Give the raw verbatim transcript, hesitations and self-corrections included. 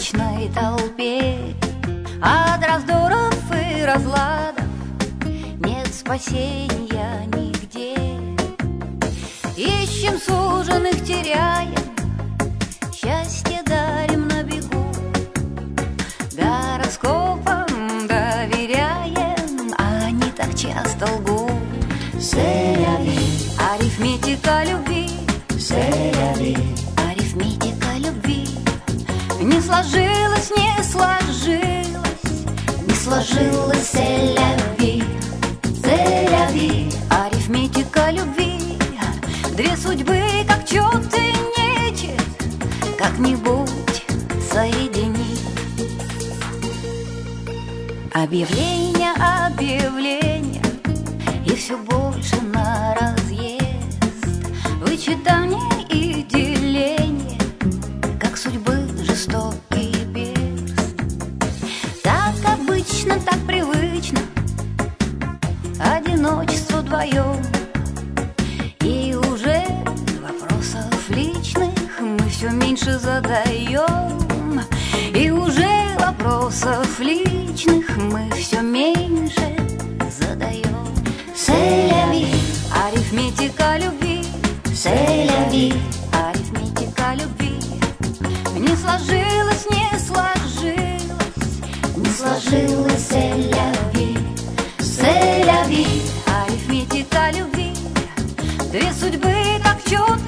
обычной толпе. От раздоров и разладов нет спасения нигде. Ищем суженых, теряем, счастье дарим на бегу. Гороскопам доверяем, а они так часто лгут. C'est la vie, арифметика любви, c'est la vie, арифметика любви. Не сложилось, не сложилось, не сложилось, c'est la vie, c'est la vie, арифметика любви. Две судьбы, как чет и нечет, как-нибудь соедини. Объявление, объявление, и все больше на разъезд. Вычитание и деление, как судьбы жестокий перст. Так обычно, так привычно одиночество вдвоем. И уже вопросов личных мы все меньше задаем. И уже вопросов личных мы все меньше задаем. c'est la vie, Арифметика любви, c'est la vie, арифметика любви. Не сложилось, не сложилось, не сложилось, c'est la vie, c'est la vie, арифметика любви. Две судьбы, как чет